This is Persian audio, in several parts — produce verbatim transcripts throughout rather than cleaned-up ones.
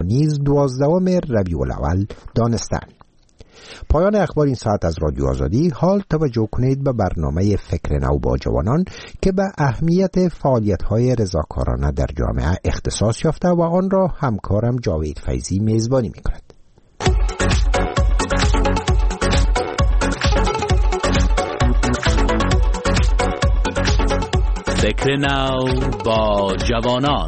نیز دوازدهم ربیع الاول دانستند. پایان اخبار این ساعت از رادیو آزادی. حال توجه کنید به برنامه فکر نو با جوانان که به اهمیت فعالیت‌های رضاکارانه در جامعه اختصاص یافته و آن را همکارم جاوید فیضی میزبانی می‌کند. فکر نو با جوانان.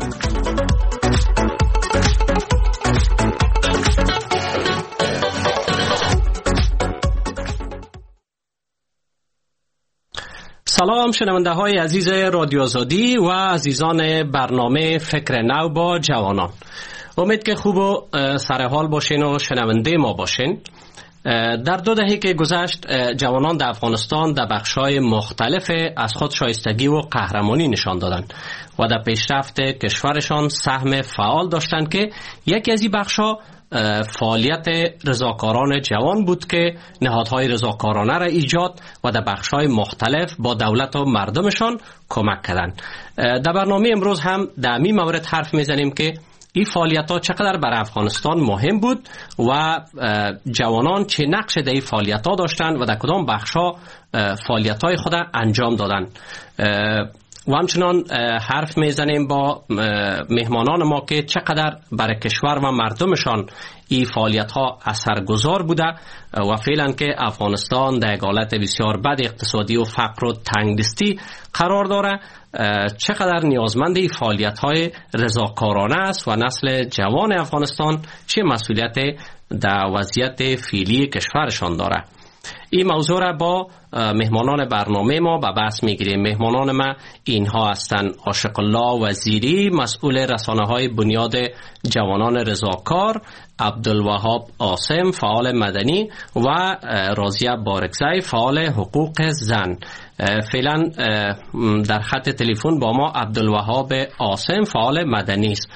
سلام شنونده های عزیز رادیو آزادی و عزیزان برنامه فکر نو با جوانان. امید که خوب و سرحال باشین و شنونده ما باشین. در دو دهه که گذشت جوانان در افغانستان در بخش‌های مختلف از خود شایستگی و قهرمانی نشان دادند و در پیشرفت کشورشان سهم فعال داشتند که یکی از این بخش‌ها فعالیت رضاکاران جوان بود که نهادهای رضاکارانه را ایجاد و در بخش‌های مختلف با دولت و مردمشان کمک کردند. در برنامه امروز هم در این مورد حرف میزنیم که این فعالیت‌ها چقدر برای افغانستان مهم بود و جوانان چه نقش در این فعالیت‌ها داشتند و در کدام بخش‌ها فعالیت‌های خود انجام دادند. و همچنان حرف میزنیم با مهمانان ما که چقدر برای کشور و مردمشان این فعالیت ها اثرگذار بوده و فعلا که افغانستان در حالت بسیار بد اقتصادی و فقر و تنگدستی قرار داره چقدر نیازمند این فعالیت های رضاکارانه است و نسل جوان افغانستان چه مسئولیت در وضعیت فعلی کشورشان داره. این موضوع را با مهمانان برنامه ما به بحث میگیریم. مهمانان ما اینها هستند: عاشق الله وزیری، مسئول رسانه های بنیاد جوانان رضاکار، عبدالوهاب عاصم، فعال مدنی و راضیه بارکزی، فعال حقوق زن. فعلا در خط تلفن با ما عبدالوهاب عاصم، فعال مدنی است.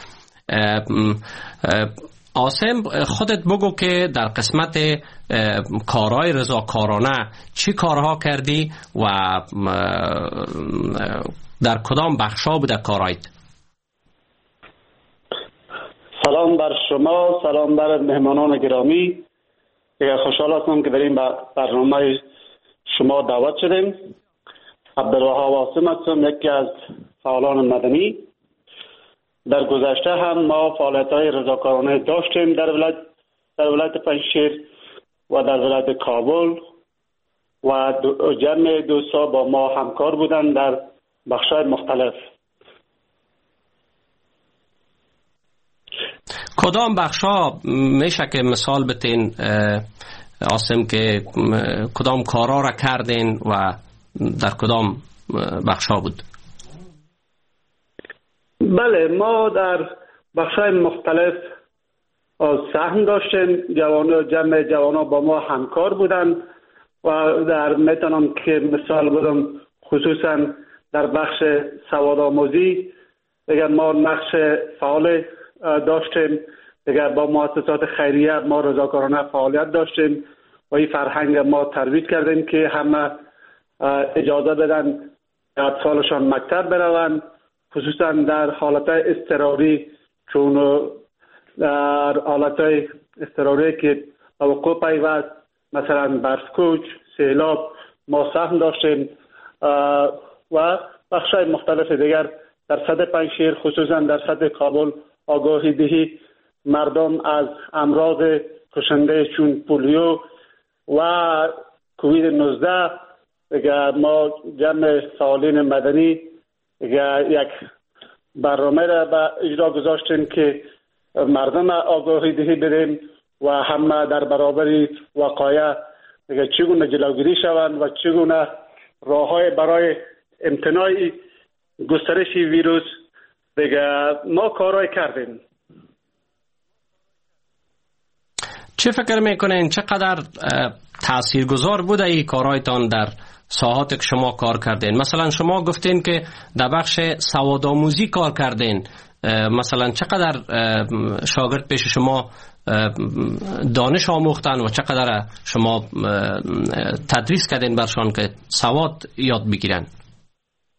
عاصم، خودت بگو که در قسمت کارهای رضاکارانه چی کارها کردی و در کدام بخشا بوده کارهایت؟ سلام بر شما، سلام بر مهمانان گرامی. خوشحال هستم که در این برنامه شما دعوت شدیم. عبدالوهاب عاصم هستم، یکی از فعالان مدنی. در گذشته هم ما فعالیت‌های رضاکارانه داشتیم در ولایت در ولایت پنجشیر و در ولایت کابل و جمع دوستا با ما همکار بودند در بخش‌های مختلف. کدام بخش‌ها میشه که مثال بتین عاصم که کدام کارا را کردین و در کدام بخش‌ها بود؟ بله، ما در بخش‌های مختلف سهم داشتیم. جوان جمع جوانا با ما همکار بودند و در میتونم که مثال بدم خصوصا در بخش سواد آموزی دیگر ما نقش فعال داشتیم. دیگر با مؤسسات خیریه ما رضاکارانه فعالیت داشتیم و این فرهنگ ما ترویج کردیم که همه اجازه بدن اطفالشان مکتب بروند، خصوصا در حالتهای اضطراری، چون در حالتهای اضطراری که وقوع پیوست مثلا برفکوچ، سیلاب ما سهم داشتیم و بخشای مختلف دیگر در سطح پنجشیر خصوصا در سطح کابل آگاهی دهی مردم از امراض کشنده چون پولیو و کووید نوزده. دیگر ما جمع فعالین مدنی یک برنامه را به اجرا گذاشتیم که مردم آگاهی دهی بدیم و همه در برابر وقایع چگونه جلوگیری شوند و چگونه راههای برای امتناع گسترش ویروس دیگه ما کارهای کردیم. چه فکر میکنین چقدر تاثیرگذار بوده این کارهایتان در ساحات که شما کار کردین؟ مثلا شما گفتین که در بخش سوادآموزی کار کردین، مثلا چقدر شاگرد پیش شما دانش آموختن و چقدر شما تدریس کردین برشان که سواد یاد بگیرن؟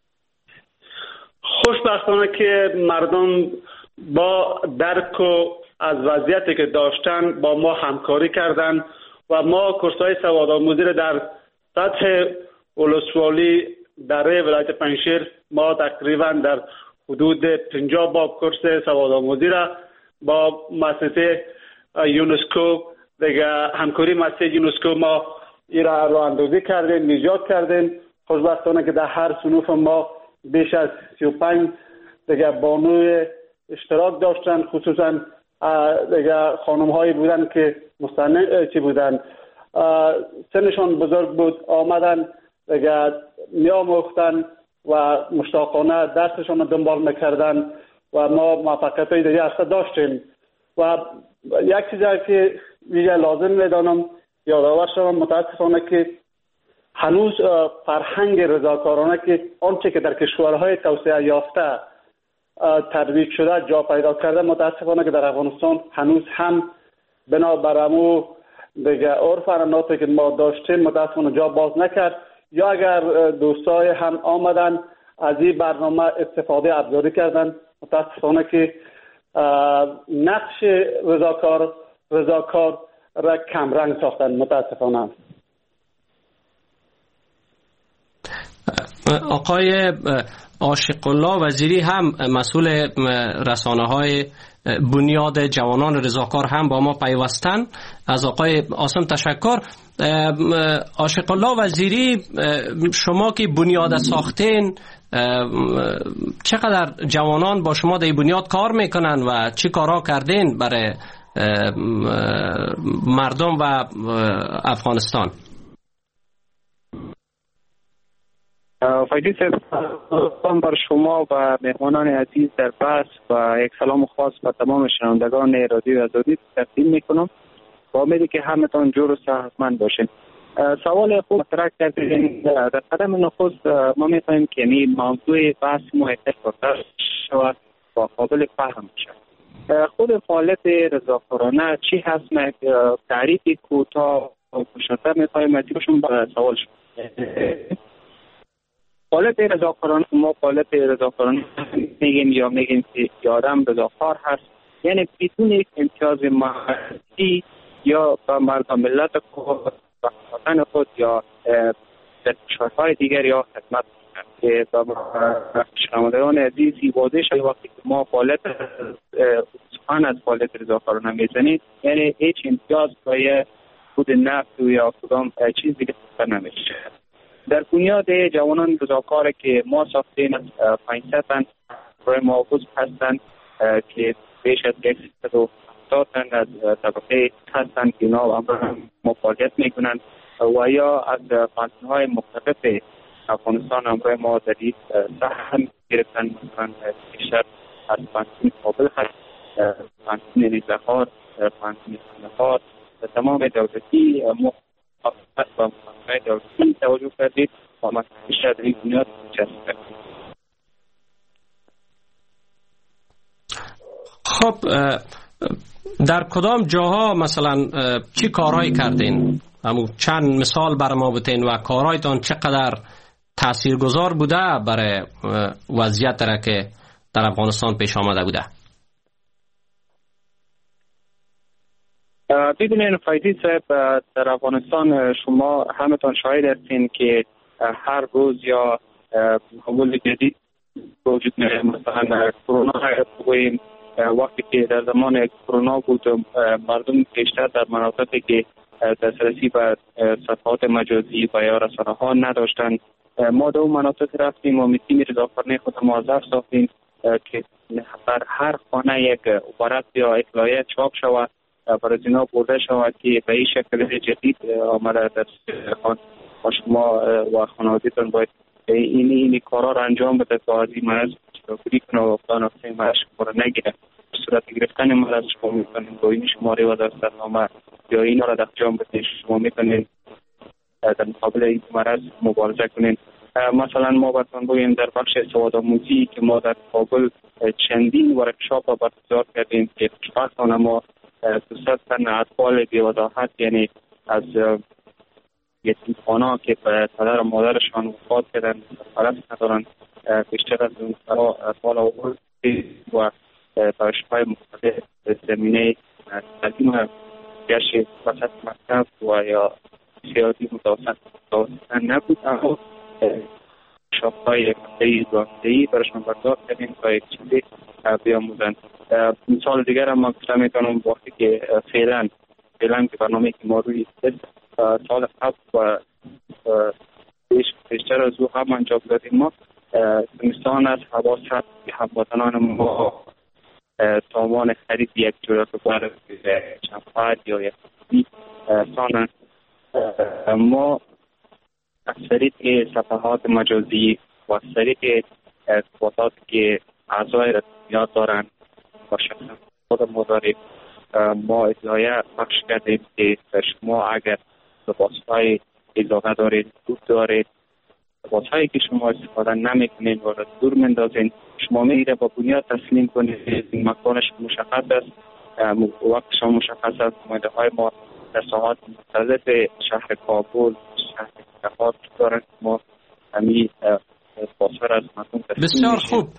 خوشبختانه که مردم با درک و از وضعیتی که داشتن با ما همکاری کردند و ما کورس‌های سوادآموزی را در سطح ولسوالی در ولایت پنجشیر ما تقریبا در حدود پنجاه باب کورس سوادآموزی را با مؤسسه یونسکو دیگه همکاری مؤسسه یونسکو ما این را راه اندازی کردیم، ایجاد کردیم. خوشبختانه که در هر صنوف ما بیش از سی و پنج دیگه بانوی اشتراک داشتن، خصوصا دیگه خانم هایی بودن که مستند چی بودن سنشان بزرگ بود، آمدن دیگه میاموختن و مشتاقانه درسشان رو دنبال میکردن و ما موفقیت های دیگه اصلا داشتیم. و یک چیزی که ویژه لازم میدانم یادآور شوم، متاسفانه که هنوز فرهنگ رضاکارانه که آنچه که در کشورهای توسعه یافته ترویج شده جا پیدا کرده، متاسفانه که در افغانستان هنوز هم بنابر امو دیگه عرف عنعناتی که ما داشتیم متاسفانه جا باز نکرد. یا اگر دوستای هم آمدن از این برنامه استفاده ابزاری کردن، متاسفانه که نقش رضاکار رضاکار را کم رنگ ساختن. متاسفانه آقای عاشق الله وزیری هم مسئول رسانه های بنیاد جوانان رضاکار هم با ما پیوستن. از آقای آسم تشکر. عاشق الله وزیری، شما که بنیاد ساختین، چقدر جوانان با شما در بنیاد کار میکنن و چی کارا کردین برای مردم و افغانستان؟ فایدی سلام بر شما و مهمانان عزیز در بحث و یک سلام خاص به تمام شنوندگان رادیو آزادی تقدیم میکنم با امیدی که همتان جور و صحتمند باشین. سوال خوب مطرح کردین. در قدم نخست ما می‌خواهیم که این موضوع بحث ما اتفاقا شود و قابل فهم شود. خود فعالیت رضاکارانه چی هست؟ تعریف کوتاه و مشخص می‌خواهیم از شما به سوال شد. فعالیت رضاکارانه، ما فعالیت رضاکارانه میگیم یا میگیم که آدم رضاکار هست، یعنی بدون یک امتیاز مادی یا به مردم ملت خود و وطن خود یا در کشورهای دیگر یا خدمت که به شنوندگان عزیزی واضح شد وقتی که ما فعالیت سخن از فعالیت رضاکارانه میزنیم، یعنی هیچ امتیاز برای خود نفت یا کدام چیز دیگه نمیشه. در بنیاد جوانان رضاکار که ما ساختیم از پانصد تن برای محافظ هستند که بیش از صد و هفتاد تن از طبقه هستند که اینا هم فعالیت میکنند و یا از پانسون‌های مختلف افغانستان هم برای ما در این سهم گرفتن. مثلا بیشتر از پانسون کابل هست، پانسون نیزه‌خوار، پانسون خانه‌خوار، تمام دولتی مختلف و مختلف دولتی توجه کردید و ما بیشتر در این بنیاد جذب کردید. خب در کدام جاها مثلا چی کارهایی کردین؟ همون چند مثال بر ما بتین و کارهایتان چقدر تاثیرگذار بوده برای وضعیت را که در افغانستان پیش آمده بوده؟ ببینید فایدی صاحب، در افغانستان شما همتان شاهد هستین که هر روز یا حمول جدید وجود میاد. مثلا کرونا بگوییم، وقتی که در زمان کرونا بود مردم بیشتر در مناطقی که دسترسی به صفحات مجازی و یا رسانه ها نداشتند، ما در اون مناطق رفتیم و میتیم رضاکارانه خود موظف ساختیم که بر هر خانه یک ورق یا اطلاعیه چاپ شود، برای اینا برده شود که به این شکل جدید آمده در خان و شما و خانواده‌تان باید این این کارا را انجام بده تا از این مرض جلوگیری کنه و فلان افته مرض شما را نگیره. صورت گرفتن مرض شما میتونید با این شماره و دسترنامه یا اینا را در انجام بده، شما میتونید در مقابل این مرض مبارزه کنید. مثلا ما براتون بگیم در بخش سوادآموزی که ما در کابل چندین ورکشاپ برگزار کردیم که خوشبختانه ما دوصد تن اطفال بی‌وضاحت، یعنی از یتیمخانه‌ها که پدر و مادرشان وفات کردن، پرست ندارن، بیشتر از اون اطفال آورد و دانشگاه مختلف زمینه تعلیم گشت وسط مکتب و یا سیادی متوسط نبود، اما شاپ‌های مقطعی دانشگاهی برشان برگزار کردیم تا یک چیزی بیاموزند. مثال دیگر هم ما کلا میتونم وقتی که فعلا فعلا که برنامه که ما روی سال قبل و بیشتر از او هم انجام دادیم، ما زمستان از حواست هموطنان ما سامان خرید یک جورت بار چند یا یک سانن ما از طریق صفحات مجازی و از طریق ارتباطات که اعضای رسمیات دارن و شخصا خود ما داریم، ما اطلاعیه پخش کردیم که شما اگر لباسهای اضافه دارید، دور دارید، لباسهایی که شما استفاده نمیکنید و دور مندازین، شما میره با بنیاد تسلیم کنید. مکانش مشخص است، وقتش مشخص است. نماینده های ما در ساحات مختلف شهر کابل، شهر کفار دارند. ما همین باسر از مکان تسلیم بسیار خوب.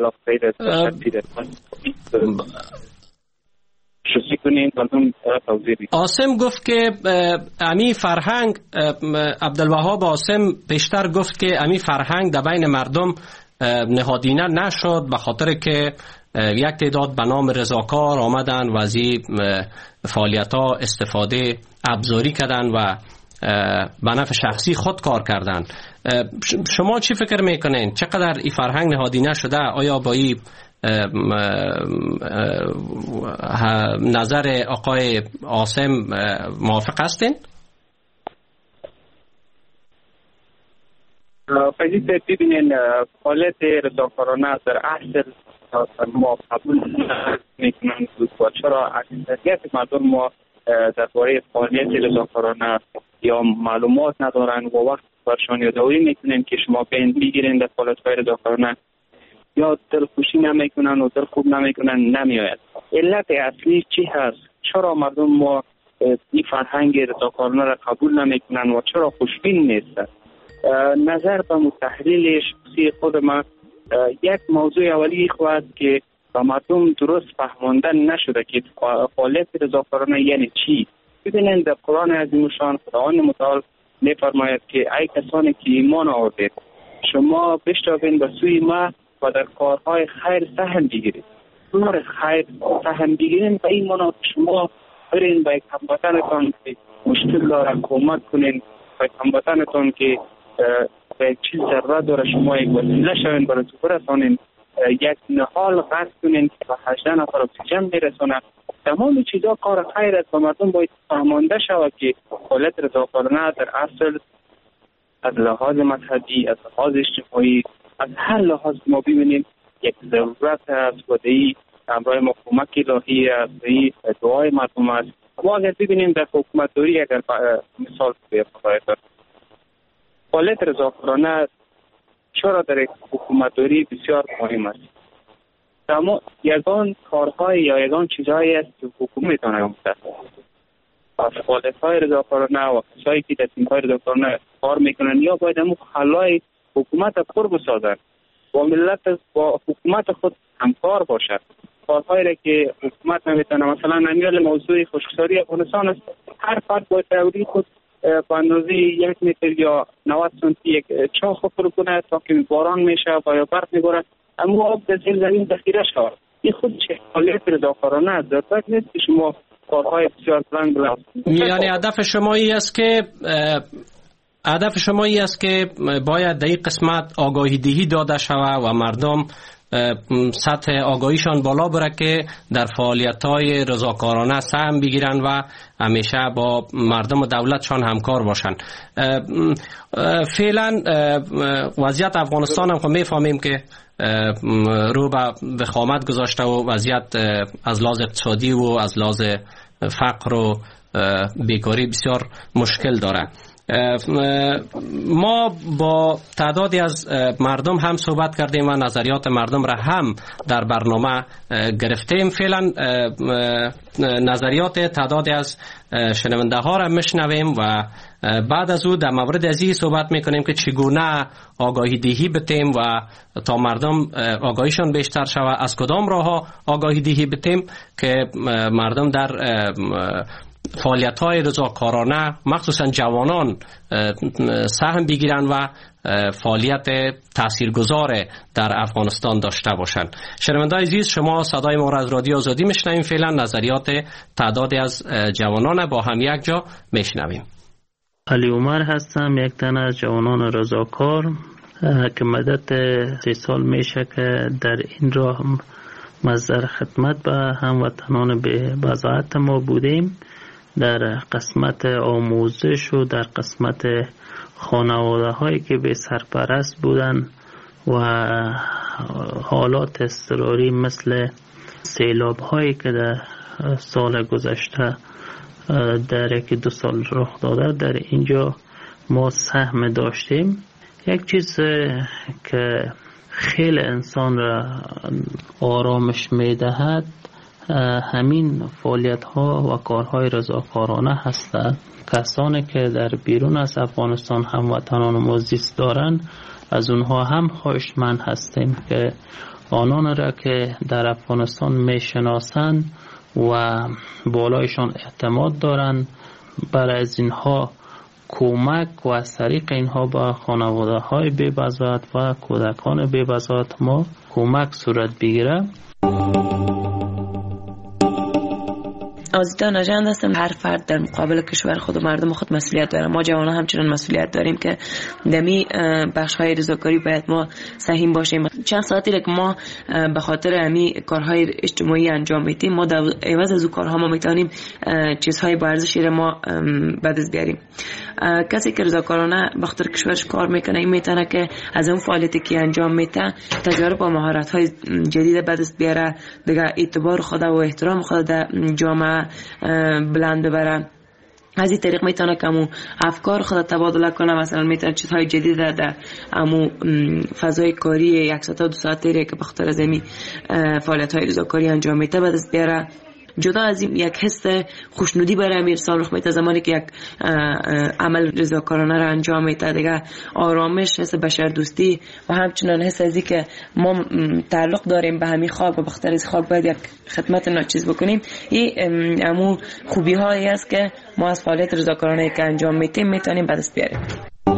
آسم گفت که امی فرهنگ، عبدالوهاب آسم پیشتر گفت که امی فرهنگ در بین مردم نهادینه نشد به خاطر که یک تعداد به نام رضاکار آمدن و از این فعالیت ها استفاده ابزاری کردن و به نفع شخصی خود کار کردن. شما چی فکر میکنین؟ چقدر این فرهنگ نهادینه شده؟ آیا با این نظر آقای عاصم موافق هستین؟ فقط ببینین فعالیت رضاکارانه در اصل ما قبول نمی‌کنیم و چرا اکثریت مردم ما درباره فعالیت رضاکارانه یا معلومات ندارن و وقت برشان یادآوری میکنیم که شما بین بگیرین در فعالیت‌های رضاکارانه یا دلخوشی نمیکنن و دل خوب نمیکنن نمیآید. علت اصلی چی هست؟ چرا مردم ما این فرهنگ رضاکارانه را قبول نمیکنن و چرا خوشبین نیستن؟ نظر به متحلیل شخصی خود من، یک موضوع اولی خواهد که با مردم درست فهماندن نشده که فعالیت رضاکارانه یعنی چی. ببینید در قرآن عظیم شان خداوند متعال میفرماید که ای کسانی که ایمان آوردید شما بشتابید به سوی ما و در کارهای خیر سهم بگیرید. کار خیر سهم بگیرید به این معنی شما برین به یک هموطنتان که مشکل داره کمک کنین، به یک هموطنتان که به یک چیز ضرورت داره شما یک وسیله شوین برای تو برسانین، یک نهال قصد کنین که به هجده نفر اکسیژن میرسانه. تمام چیزا کار خیر است و مردم باید فهمانده شود که فعالیت رضاکارانه در اصل از لحاظ مذهبی، از لحاظ اجتماعی، از هر لحاظ ما ببینیم یک ضرورت است و دی امرای ما کمک الهی است، دی دعای مردم است. ما اگر ببینیم در حکومتداری اگر مثال بفرمایید فعالیت رضاکارانه چرا در حکومتداری بسیار مهم است. اما یگان کارهای یا یگان چیزهایی است که حکومت میتونه انجام از فعالیت‌های رضاکارانه و کسایی که در تیم‌های رضاکارانه کار میکنن یا باید همون خلای حکومت پر بسازن با ملت با حکومت خود همکار باشد. کارهایی را که حکومت نمیتونه، مثلا امیال موضوع خشکسالی افغانستان است، هر فرد باید تئوری خود با اندازه یک متر یا نود سانتی یک چاه پر کنه تا که باران میشه و یا برف میباره اما آب در زیر زمین ذخیره شود. این خود چه فعالیت رضاکارانه است. ضرورت نیست که شما کارهای بسیار بلند بلند. یعنی هدف شما این است که هدف شما این است که باید در این قسمت آگاهی دهی داده شود و مردم سطح آگاهیشان بالا بره که در فعالیت‌های رضاکارانه سهم بگیرن و همیشه با مردم و دولتشان همکار باشن. فعلا وضعیت افغانستان هم خب میفهمیم که رو به وخامت گذاشته و وضعیت از لحاظ اقتصادی و از لحاظ فقر و بیکاری بسیار مشکل داره. ما با تعدادی از مردم هم صحبت کردیم و نظریات مردم را هم در برنامه گرفتیم. فعلا نظریات تعدادی از شنونده ها را میشنویم و بعد از او در مورد ازی صحبت میکنیم که چگونه آگاهی دهی بتیم و تا مردم آگاهیشان بیشتر شود، از کدام راه ها آگاهی دهی بتیم که مردم در فعالیت‌های رضاکارانه مخصوصا جوانان سهم بگیرن و فعالیت تاثیرگذار در افغانستان داشته باشند. شنوندگان عزیز، شما صدای ما را از رادیو آزادی میشنویم. فعلا نظریات تعدادی از جوانان با هم یک جا میشنویم. علی عمر هستم، یک تن از جوانان رضاکار که مدت سه سال میشه که در این راه مصدر خدمت به هموطنان به وضاحت ما بودیم. در قسمت آموزش و در قسمت خانواده هایی که به سرپرست بودن و حالات اضطراری مثل سیلاب هایی که در سال گذشته در یکی دو سال رخ داده، در اینجا ما سهم داشتیم. یک چیز که خیلی انسان را آرامش میدهد همین فعالیت ها و کارهای رضاکارانه هستند. کسانی که در بیرون از افغانستان هموطنان ما زیست دارند، از اونها هم خواهشمند هستیم که آنان را که در افغانستان میشناسند و بالایشان اعتماد دارند، برای از اینها کمک و از طریق اینها با خانواده های بی بضاعت و کودکان بی بضاعت ما کمک صورت بگیره. آزیتا نژند هستم. هر فرد در مقابل کشور خود و مردم خود مسئولیت داره. ما جوانان همچنان مسئولیت داریم که دمی بخش‌های رضاکاری باید ما سهیم باشیم. چند ساعتی که ما به خاطر همی کارهای اجتماعی انجام میدیم، ما در عوض از اون کارها ما میتونیم چیزهای با ارزشی را ما به دست بیاریم. کسی که رضاکارانه به خاطر کشورش کار میکنه، این میتونه که از اون فعالیتی که انجام میده تجارب و مهارت‌های جدید به دست بیاره، دیگه اعتبار خود و احترام خود در جامعه بلند ببره. از این طریق میتونه که امو افکار خود تبادله کنه. مثلا میتونه چیزهای جدید در امو فضای کاری یک ساعت و دو ساعته که بخاطر از این فعالیت‌های رضاکاری انجام میده به دست بیاره. جدا از این یک حس خوشنودی برای امیر سال رخ میده زمانی که یک عمل رضاکارانه را انجام میده، دیگه آرامش، حس بشردوستی و همچنان حس ازی که ما تعلق داریم به همین خاک و بخاطر از خاک باید یک خدمت ناچیز بکنیم. این امو خوبی هایی است که ما از فعالیت رضاکارانه که انجام میدیم میتونیم به دست بیاریم.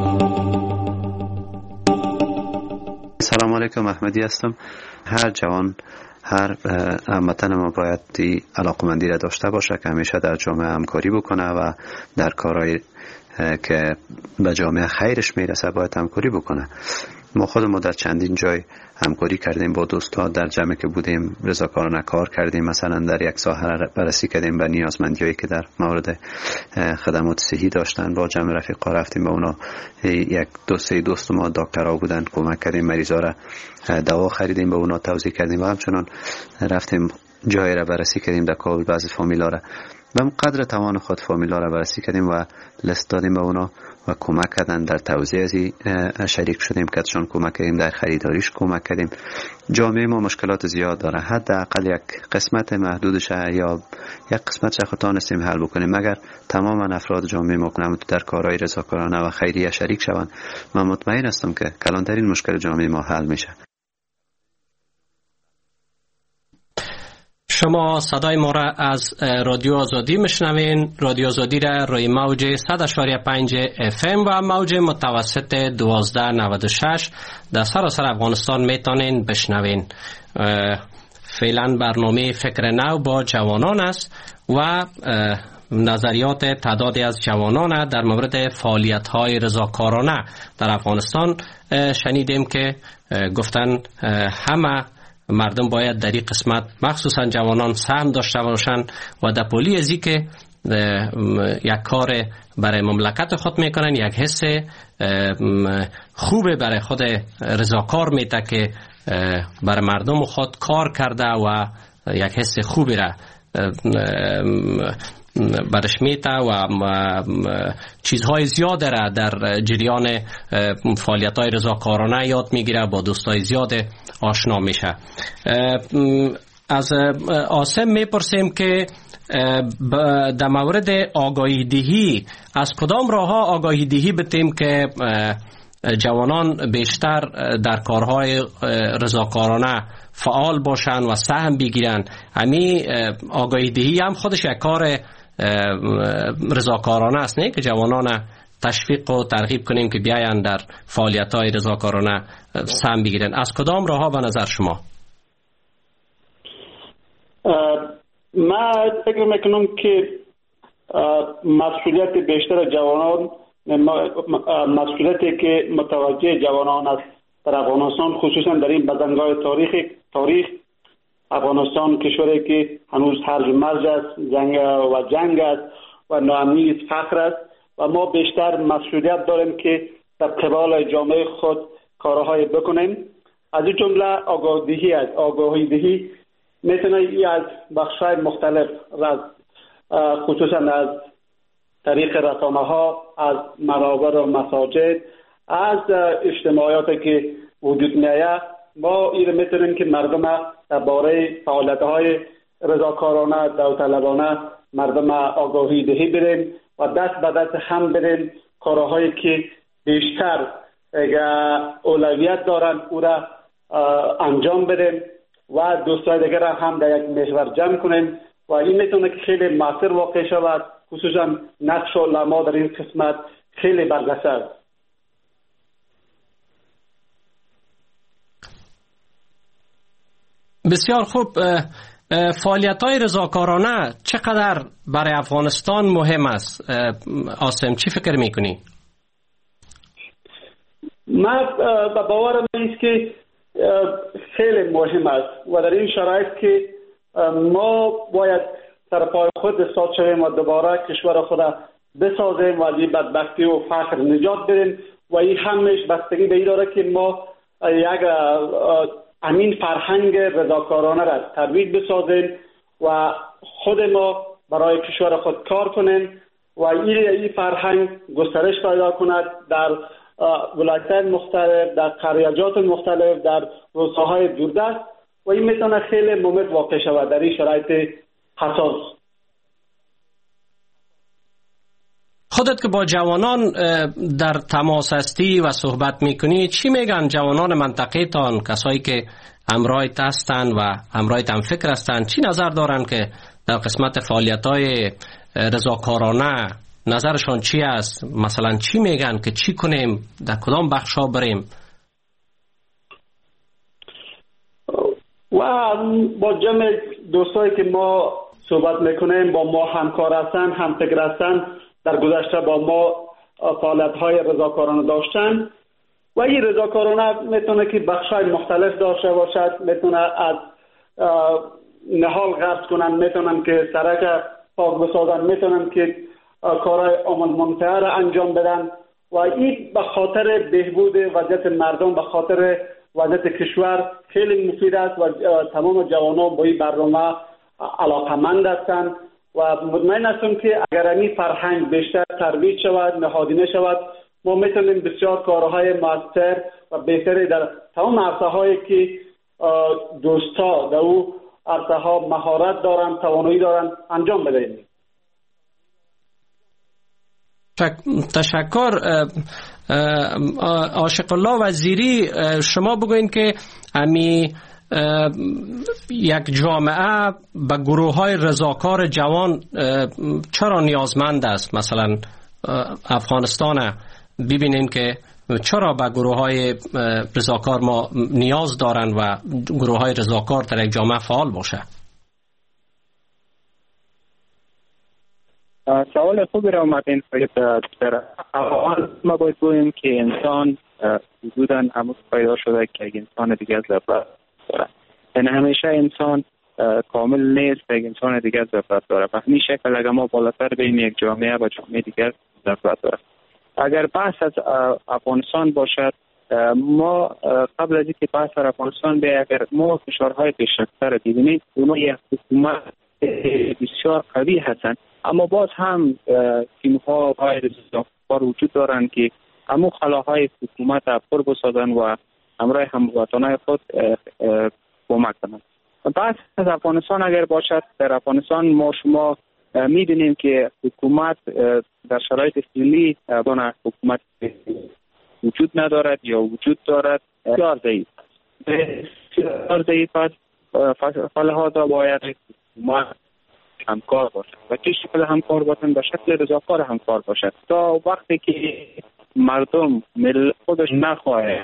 سلام علیکم، احمدی هستم. هر جوان، هر هموطن ما باید علاقمندی را داشته باشه که همیشه در جامعه همکاری بکنه و در کارهای که به جامعه خیرش میرسه باید همکاری بکنه. ما خودمون در چندین جای همکاری کردیم با دوستا، در جمعی که بودیم رضاکارانه کار کردیم. مثلا در یک ساحه بررسی کردیم به نیازمندیایی که در مورد خدمات صحی داشتن، با جمع رفیقا رفتیم به اونا. یک دو سه دوست ما دکترها بودن، کمک کردیم، مریضا را دوا خریدیم، به اونا توزیع کردیم و همچنان رفتیم جای را بررسی کردیم در کابل، بعضی فامیلا را به قدر توان خود فامیلا را بررسی کردیم و لیست دادیم به اونا و کمک کردن در توزیع ازی شریک شدیم، کتشان کمک کردیم، در خریداریش کمک کردیم. جامعه ما مشکلات زیاد داره، حداقل یک قسمت محدودش یا یک قسمتش خود تانستیم حل بکنیم. مگر تماما افراد جامعه ما کنم در کارهای رضاکارانه و خیریه شریک شوند، من مطمئن هستم که کلانترین مشکل جامعه ما حل میشه. شما صدای ما را از رادیو آزادی میشنوین. رادیو آزادی را روی موج صد و پنج اف ام و موج متوسط دوازده نود و شش در سراسر افغانستان میتونین بشنوین. فعلا برنامه فکر نو با جوانان است و نظریات تعدادی از جوانان در مورد فعالیت‌های رضاکارانه در افغانستان شنیدیم که گفتن همه مردم باید در این قسمت مخصوصا جوانان سهم داشته باشند و در پولی ازی که یک کار برای مملکت خود میکنن، یک حس خوبه برای خود رضاکار میده که برای مردم خود کار کرده و یک حس خوبی را برش میته و چیزهای زیاد را در جریان فعالیت‌های رضاکارانه یاد میگیره، با دوستای زیاد آشنا میشه. از عاصم میپرسیم که در مورد آگاهی دهی از کدام راه ها آگاهی دهی بتیم که جوانان بیشتر در کارهای رضاکارانه فعال باشن و سهم بگیرن؟ همین آگاهی دهی هم خودش یک کار رضاکارانه است، نه که جوانان تشویق و ترغیب کنیم که بیاین در فعالیت‌های رضاکارانه سهم بگیرن. از کدام راه ها به نظر شما؟ من فکر میکنم که مسئولیت بیشتر جوانان، مسئولیتی که متوجه جوانان است در افغانستان، خصوصا در این بدنگاه تاریخ تاریخ افغانستان کشوری که هنوز هرج و مرج است، جنگ و جنگ است و ناامنی است، فقر است و ما بیشتر مسئولیت داریم که در قبال جامعه خود کارهای بکنیم. از این جمله آگاهی است. آگاهی دهی میتونه از بخش‌های مختلف از خصوصا از طریق رسانه ها، از منابر و مساجد، از اجتماعاتی که وجود میآید، ما این میتونیم که مردم درباره فعالیت‌های رضاکارانه داوطلبانه مردم آگاهی دهی بریم و دست به دست هم بریم، کارهایی که بیشتر اولویت دارن او را انجام بدیم و دوستای دیگر هم در یک محور جمع کنیم و این میتونه که خیلی مؤثر واقع شود. خصوصا نقش علما در این قسمت خیلی برجسته است. بسیار خوب. فعالیت‌های رضاکارانه چقدر برای افغانستان مهم است؟ عاصم چی فکر میکنی؟ من به باورم است که خیلی مهم است و در این شرایط که ما باید سر پای خود استاد شویم و دوباره کشور خود بسازیم و از این بدبختی و فقر نجات بدیم و این همش بستگی به این داره که ما یک امین فرهنگ رضاکارانه را ترویج بسازیم و خود ما برای کشور خود کار کنیم و این این فرهنگ گسترش پیدا کند در ولایت‌های مختلف، در قریجات مختلف، در روستاهای دوردست و این میتونه خیلی مهم واقع شود در این شرایط حساس. خودت که با جوانان در تماس هستی و صحبت میکنی، چی میگن جوانان منطقه تان، کسایی که همراهت هستند و همراهت هم فکر هستند، چی نظر دارن که در قسمت فعالیت‌های رضاکارانه نظرشان چی است؟ مثلا چی میگن که چی کنیم، در کدام بخشا بریم؟ و با جمع دوستایی که ما صحبت میکنیم، با ما همکار هستن، هم فکر هستن، در گذشته با ما فعالیت‌های رضاکارانه داشتن و این رضاکارانه میتونه که بخش‌های مختلف داشته باشد، میتونه از نهال غرس کنن، میتونن که سرک پاک بسازن، میتونن که کارهای عمل ممتع را انجام بدن و این به خاطر بهبود وضعیت مردم، به خاطر وضعیت کشور خیلی مفید است و تمام جوانان با این برنامه علاقمند هستند و مطمئن هستم که اگر این فرهنگ بیشتر ترویج شود، نهادینه شود، ما میتونیم بسیار کارهای موثر و بهتری در تمام عرصه‌هایی که دوستا در او عرصه‌ها مهارت دارن، توانایی دارن انجام بدهیم. تشکر. عاشق الله وزیری، شما بگوین که امی یک جامعه به گروه های رضاکار جوان چرا نیازمند است؟ مثلا افغانستان ببینیم که چرا به گروه های رضاکار ما نیاز دارن و گروه های رضاکار در یک جامعه فعال باشه؟ سوال خوبی را آمدین. در اول ما باید بگوییم که انسان حدوداً همون پیدا شده که یک انسان دیگه از لذت داره. یعنی همیشه انسان کامل نیست، یک انسان دیگه از لذت داره. به همین شکل اگر ما بالاتر بین یک جامعه و جامعه دیگر لذت داره. اگر بحث از افغانستان باشد، ما قبل از اینکه بحث از افغانستان به اگر ما فشارهای پیشرفته را دیدیم، اونها یک حکومت بسیار قوی هستند، اما باز هم تیم ها غیر رضاکار وجود دارند که همون خلاهای حکومت پر بسازند و همراه هموطنان خود کمک کنند. بس از افغانستان اگر باشد، در افغانستان ما شما می‌بینیم که حکومت در شرایط فعلی بنا حکومت وجود ندارد یا وجود دارد بسیار ضعیف بسیار ضعیف است. فلهذا باید ما همکار باشد و چه شکل همکار باشد؟ به شکل رضاکار همکار باشد. تا وقتی که مردم مل خودش نخواهد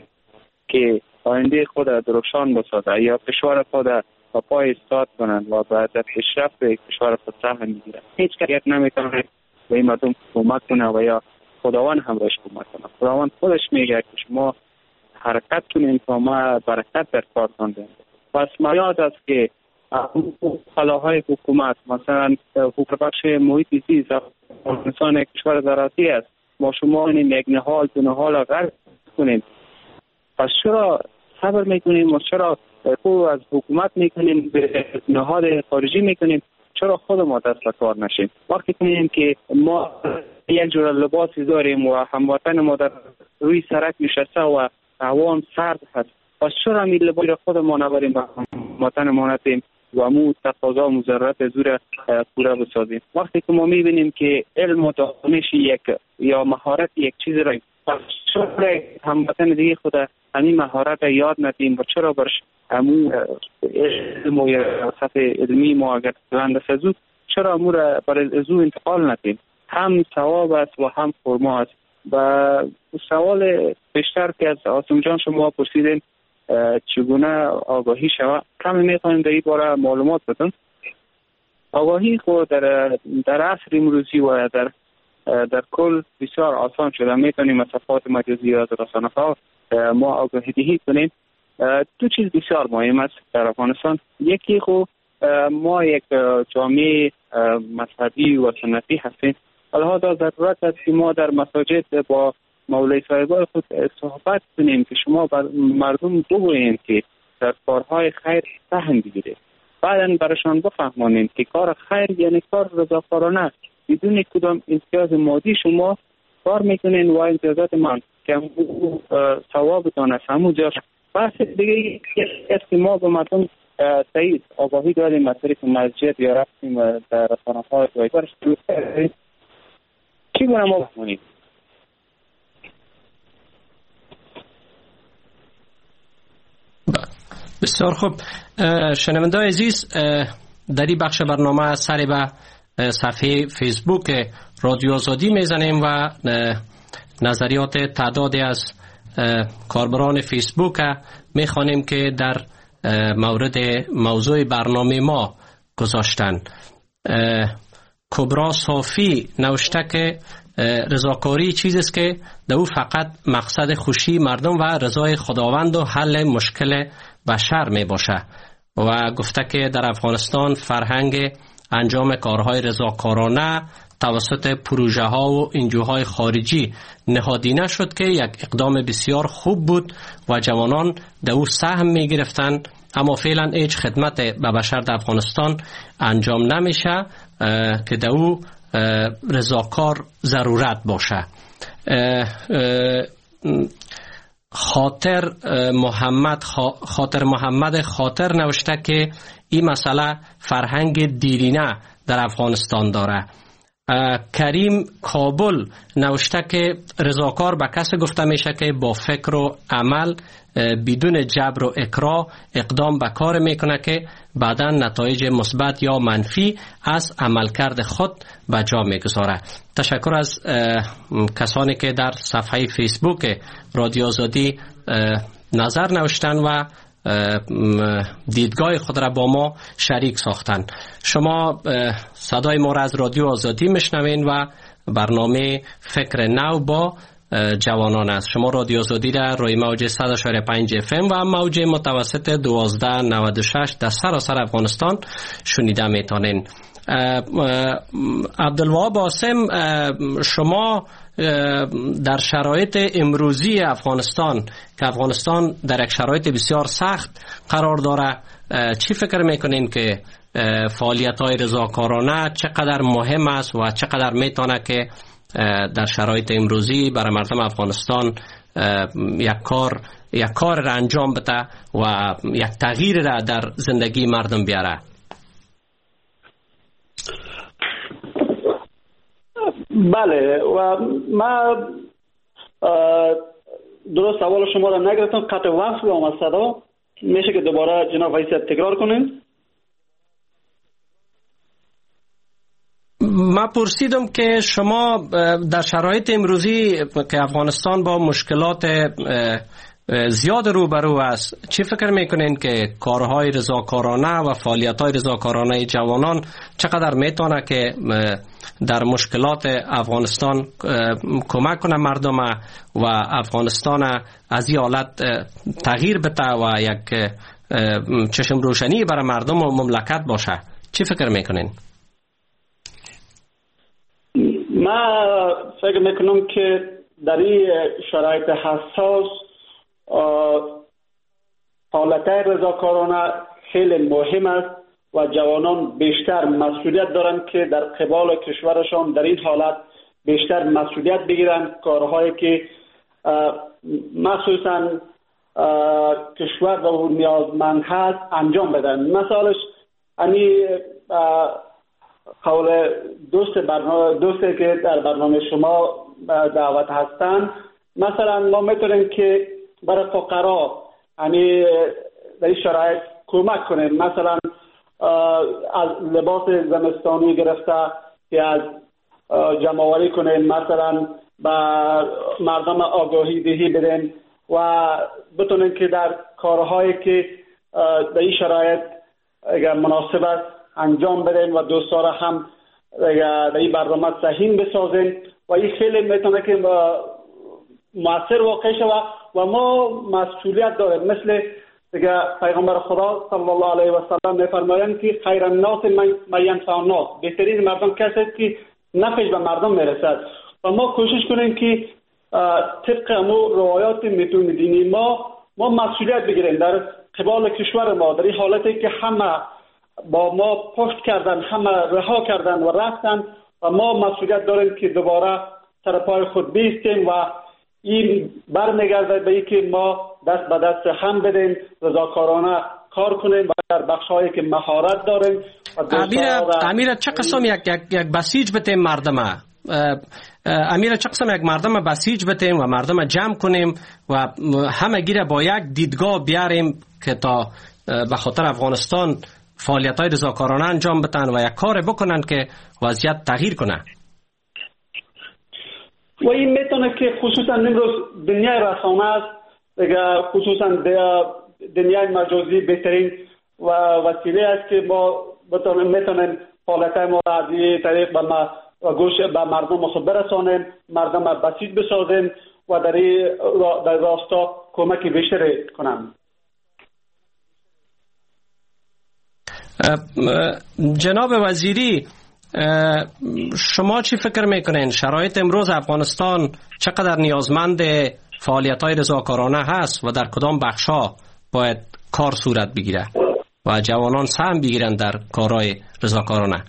که آینده خود درخشان بسازد یا کشور خود با پای ایستاد کنند و بعد در پیشرفت کشور خود سهم میگیرند، هیچ کس نمیتونه به این مردم کمک کنه و یا خداوند همراهش کمک کنه. خداوند خودش میگه که شما حرکت کنید تا ما برکت در کارتان دهیم. پس میاد است که خلاهای حکومت مثلا حقوق بخش محیط زیست افغانستان کشور زراعتی است، ما شما این یک نهال دو نهال را غرق کنیم. پس چرا صبر میکنیم و چرا خود از حکومت میکنیم به نهاد خارجی میکنیم؟ چرا خود ما دست به کار نشیم؟ وقتی کنیم که ما یک جور لباسی داریم و هموطن ما در روی سرک نشسته و هوا سرد هست، پس چرا می لباس خود ما نبریم و هموطن ما ندیم و مو تقاضا و ضرورت زور پورا بسازیم؟ وقتی که ما میبینیم که علم و دانش یک یا مهارت یک چیز را، پس چرا هموطن دیگه خود همین مهارت را یاد ندیم و چرا برش همون علم و سطح علمی ما اگر بلند سزود چرا امور برای ازو انتقال ندیم؟ هم ثواب است و هم خرما است. و سوال بیشتر که از آسم جان شما پرسیدین چگونه آگاهی شود، کمی میخوایم در این باره معلومات بدم. آگاهی خود در در عصر امروزی و در در کل بسیار آسان شده. میتونیم از صفحات مجازی از رسانه ها ما آگاهی دهی کنیم. دو چیز بسیار مهم است در افغانستان. یکی خو ما یک جامعه مذهبی و سنتی هستیم، البته ضرورت است که ما در مساجد با مولای صاحبای خود صحبت کنیم که شما بر مردم بگویید که در کارهای خیر سهم بگیرید، بعدا برشان بفهمانید که کار خیر یعنی کار رضاکارانه است، بدون کدام امتیاز مادی شما کار میکنین و امتیازات من که ثوابتان است همونجا. بحث دیگه است که ما به مردم صحیح آگاهی دادیم از طریق مسجد یا رفتیم در رسانه های وایبر چی گونه ما بخونیم. بسیار خوب. شنونده عزیز، در این بخش برنامه سری به صفحه فیسبوک رادیو آزادی میزنیم و نظریات تعدادی از کاربران فیسبوک میخوانیم که در مورد موضوع برنامه ما گذاشتن. کبرا صافی نوشته که رضاکاری چیزی است که در او فقط مقصد خوشی مردم و رضای خداوند و حل مشکل بشر می باشه و گفته که در افغانستان فرهنگ انجام کارهای رضاکارانه توسط پروژه ها و انجوهای خارجی نهادینه شد که یک اقدام بسیار خوب بود و جوانان در او سهم می گرفتند، اما فعلا هیچ خدمت به بشر در افغانستان انجام نمیشه که در او رضاکار ضرورت باشه. خاطر محمد خاطر محمد خاطر نوشته که این مسئله فرهنگ دیرینه در افغانستان داره. کریم کابل نوشته که رضاکار به کسی گفته میشه که با فکر و عمل بدون جبر و اکراه اقدام به کار میکنه که بعداً نتایج مثبت یا منفی از عملکرد خود به جا میگذاره. تشکر از کسانی که در صفحه فیسبوک رادیو آزادی نظر نوشتن و دیدگاه خود را با ما شریک ساختن. شما صدای ما را از رادیو آزادی میشنوین و برنامه فکر نو با جوانان است. شما رادیو آزادی را روی موج صد و شش و پنج اف ام و موج متوسط دوازده نود و شش در سراسر افغانستان شنیده میتونین. عبدالوهاب عاصم، شما در شرایط امروزی افغانستان که افغانستان در یک شرایط بسیار سخت قرار داره، چی فکر میکنین که فعالیت‌های رضاکارانه چقدر مهم است و چقدر میتونه که در شرایط امروزی برای مردم افغانستان یک کار یک کار را انجام بده و یک تغییر را در زندگی مردم بیاره؟ بله، و من درست سوال شما را نگرفتم، قطع وصل آمد صدا. میشه که دوباره جناب ویس تکرار کنین؟ من پرسیدم که شما در شرایط امروزی که افغانستان با مشکلات زیاد روبرو است، چی فکر میکنین که کارهای رضاکارانه و فعالیت‌های رضاکارانه جوانان چقدر میتونه که در مشکلات افغانستان کمک کنه مردم و افغانستان از این حالت تغییر بده و یک چشم روشنی برای مردم و مملکت باشه؟ چی فکر میکنین؟ من فکر میکنم که در این شرایط حساس حالتهای رضاکارانه خیلی مهم است و جوانان بیشتر مسئولیت دارند که در قبال کشورشان در این حالت بیشتر مسئولیت بگیرند، کارهایی که مخصوصا کشور و نیازمند هست انجام بدن. مثالش امی قول دوست برنامه دوستی که در برنامه شما دعوت هستند، مثلا ما میتونیم که برای فقرا یعنی در این شرایط کمک کنیم، مثلا از لباس زمستانی گرفته که از جمع آوری کنیم، مثلا به مردم آگاهی دهی بدیم و بتونیم که در کارهایی که در این شرایط اگر مناسب است انجام بدیم و دوستا را هم در این برنامه سهیم بسازیم و این خیلی میتونه که مؤثر واقع شود و ما مسئولیت داریم. مثل دیگه پیغمبر خدا صلی الله علیه و سلم میفرمایند که خیر الناس من ینفع الناس، بهترین مردم کسی است که نفعش به مردم میرسد و ما کوشش کنیم که طبق امو روایات متون دینی ما ما مسئولیت بگیریم در قبال کشور ما در این حالتی که همه با ما پشت کردن، همه رها کردن و رفتن و ما مسئولیت داریم که دوباره سر پای خود بیستیم و این برمیگرده به این که ما دست به دست هم بدیم، رضاکارانه کار کنیم و در بخش‌هایی که مهارت داریم. امیر امیر چه قسم یک یک یک بسیج بتیم مردم امیر چه قسم یک مردم بسیج بتیم و مردم جمع کنیم و همه گیره با یک دیدگاه بیاریم که تا به خاطر افغانستان فعالیت‌های رضاکارانه انجام بدن و یک کار بکنن که وضعیت تغییر کنه. و این میتونه که خصوصا امروز دنیای رسانه است، دیگه خصوصا دنیای مجازی بهترین و وسیله است که ما بتونیم میتونیم فعالیت‌های ما از این طریق به ما گوش به مردم خود برسانیم، مردم بسیج بسازیم و در در راستا کمک بیشتری کنیم. جناب وزیری، شما چی فکر میکنین شرایط امروز افغانستان چقدر نیازمند فعالیت‌های رضاکارانه هست و در کدام بخش‌ها باید کار صورت بگیره و جوانان سهم بگیرن در کارهای رضاکارانه؟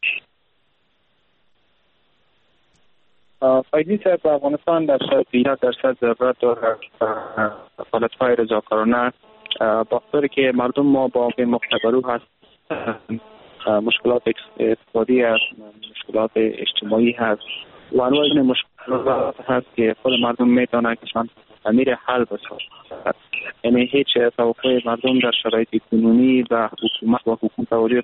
فایدی صاحب، افغانستان در شرایط درصد ضرورت دارد فعالیت‌های رضاکارانه با خاطر که مردم ما با مختبرو هست، مشکلات اقتصادی هست، مشکلات اجتماعی هست و انواع مشکلات هست که خود مردم میتونن که شان امیر حل بسازد. یعنی هیچ توقع مردم در شرایط کنونی و حکومت و حکومت توجه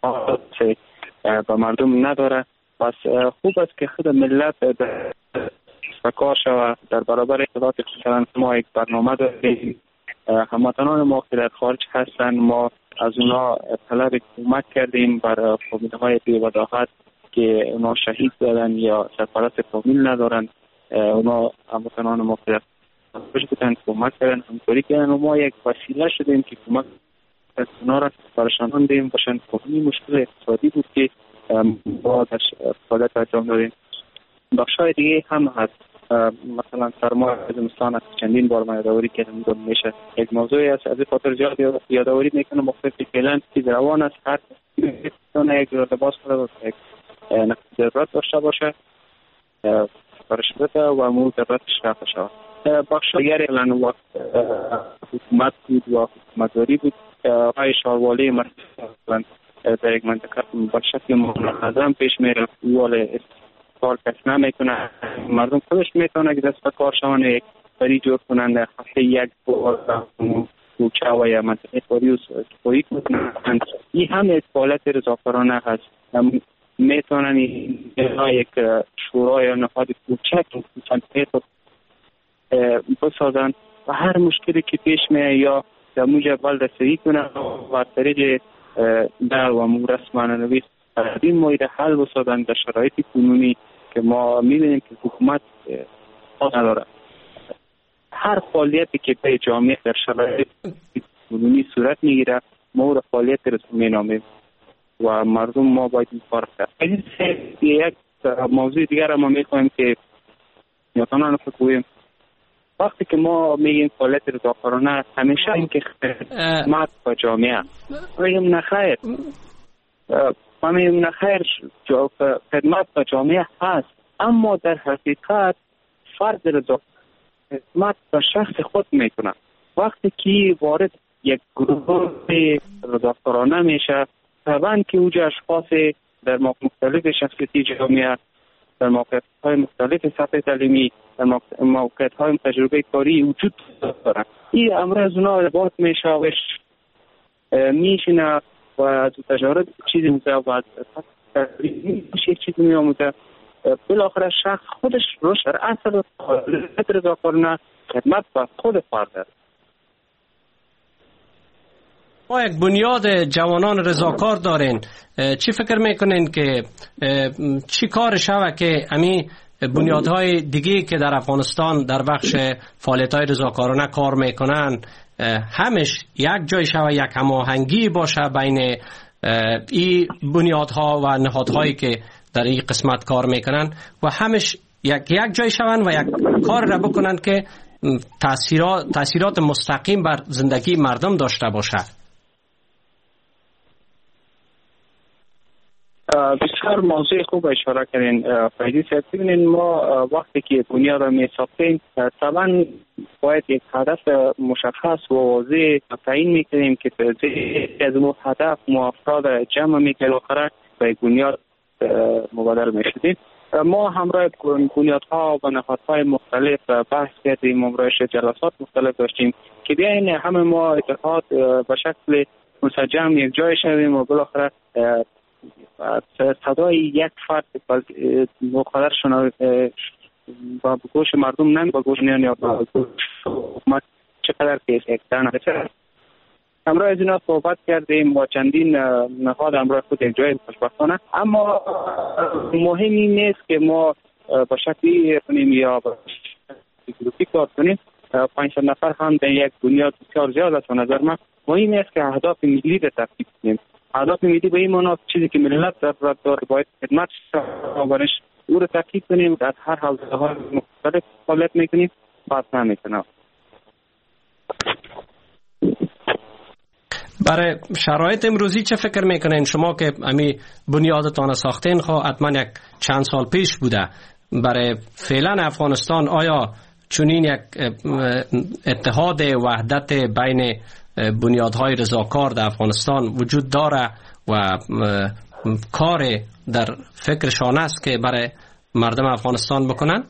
به مردم نداره. پس خوب است که خود ملت به کار شود در برابر اطلاعات اقتصادی. ما یک برنامه داریم، هموطنان ما که در خارج هستند ما از اونا طلب کمک کردیم بر فامیل‌های بی‌وداعت که اونا شهید دادن یا سرپرست فامیل ندارن، اونا هموطنان ما که خارج بودن کمک کردن، همکاری کردن و ما یک وسیله شدیم که کمک از اونا را برشان دیم باشن. این مشکل اقتصادی بود که ما در فعالیت انجام دادیم. بخش‌های دیگه هم هست، مثلا سرمایه زمستان است، چندین بار من یادآوری کردم میشه یک موضوعی است، از این خاطر زیاد یادآوری میکنم مختلفی فعلا چیز روان است، هر میتونه یک لباس کنه یک نقص ضرورت داشته باشه برش بده و مو ضرورتش رفع شود. بخش دیگری الان وقت حکومت بود و حکومتداری بود، های شاروالی مثلا در یک منطقه با شکل منظم پیش میره، ولی کار کس نمیکنه، مردم خودش میتونه که دست به کار شوند، یک بری جور کنند، هفته یک بار کوچه و یا منطقه فوری سپایی کنند. این هم یک فعالیت رضاکارانه هست. میتونن یک شورای یا نهاد کوچک منطقه بسازن و هر مشکلی که پیش میاد یا در موجب اول رسیدگی کنن و از طریق در و مو رسمانه‌نویس این مورد حل بسازن در شرایط کنونی که ما می‌بینیم که حکومت نداره. هر فعالیتی که به جامعه در شرایط کنونی صورت میگیره ما او را فعالیت رسمی نامیم و مردم ما باید این کار کرد. یک موضوع دیگر را ما می‌خواهیم که یادتان بگوییم، وقتی که ما میگیم فعالیت رضاکارانه همیشه این که خدمت به جامعه، میگیم نخیر ما میگیم نخیر خدمت به جامعه هست، اما در حقیقت فرد رضاکار خدمت به شخص خود میکنه. وقتی که وارد یک گروه رضاکارانه میشه طبعا که اوجه اشخاص در مختلف شخصیتی جامعه، در موقعیت‌های مختلف سطح تعلیمی، در موقعیت‌های تجربه کاری وجود دارند. این امر از اونا ارتباط میشه و میشینه و از تجارب چیزی میشه و از میشه چیزی میاموزه. بالاخره شخص خودش روش در اصل رضاکارانه خدمت به خود فرد. ما یک بنیاد جوانان رضاکار دارین، چی فکر میکنین که چی کار شوه که امی بنیادهای دیگه که در افغانستان در بخش فعالیت‌های رضاکارانه کار میکنن همش یک جای شوه، یک هماهنگی باشه بین این بنیادها و نهادهایی که در این قسمت کار میکنن و همش یک یک جای شون و یک کار را بکنن که تاثیرات تاثیرات مستقیم بر زندگی مردم داشته باشه. بسیار موضوع خوب اشاره کردین فیضی صاحب. ببینید ما وقتی که بنیاد را می ساختیم طبعا باید یک هدف مشخص و واضح تعیین میکنیم که از اون هدف ما افراد جمع میکنیم و آخر به بنیاد مبادل میشدیم. ما همراه بنیادها و نهادهای مختلف بحث کردیم، همراهش جلسات مختلف داشتیم که بیاین همه ما اتحاد به شکل منسجم یک جای شویم و بالاخره صدای یک فرد مقدر شنو با گوش مردم نه با گوش نیان یا با گوش حکومت چقدر که یک دانه بسر. همراه از اینا صحبت کردیم و چندین نهاد همراه خود یک جای خوشبختانه، اما مهمی نیست که ما با شکلی کنیم یا با گروپی کار کنیم. پنج نفر هم در یک بنیاد بسیار زیاد است و نظر من مهم است که اهداف ملی را تفکیک کنیم. اهداف ملی به این معنا چیزی که ملت ضرورت داره باید خدمت شورش او را تفکیک کنیم، در هر حوزه‌های مختلف فعالیت میکنیم، باز نمیکنیم. برای شرایط امروزی چه فکر میکنین شما که امی بنیادتان ساختین؟ خب حتما یک چند سال پیش بوده. برای فعلا افغانستان آیا چنین یک اتحاد وحدت بین بنیادهای رضاکار در افغانستان وجود داره و کار در فکرشان است که برای مردم افغانستان بکنن؟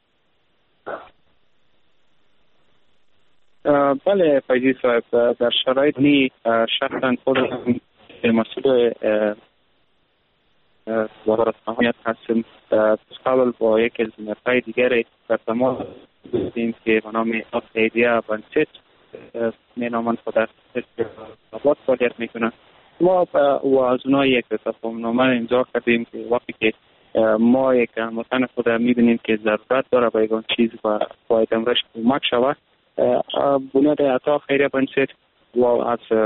بله فیضی صاحب، در شرایط نی شخصا خودم مسئول وزارت امنیت هستم. قبل با یک از نفرهای دیگر در تماس بودیم که به نام ایدیا بنسیت می نامند خود در آباد فعالیت میکنن. ما و از اونها یک تفاهمنامه امضا کردیم که وقتی که ما یک هموطن خود میبینیم که ضرورت داره به یکان چیز و باید امرش کمک شود، بنیاد عطا خیریه بنسیت و از